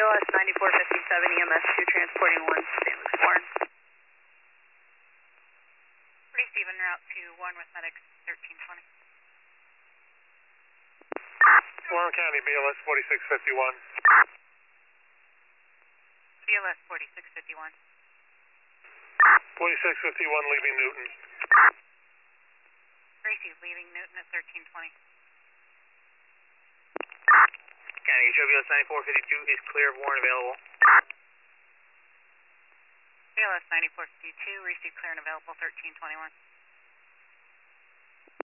BLS 9457 EMS 2 transporting 1 St. Luke's Warren. Receive en route to Warren with medics 1320. Warren County, BLS 4651. BLS 4651. 4651 leaving Newton. Receive leaving Newton at 1320. County, BLS 9452 is clear of Warren available. BLS 9452, receive clear and available 1321.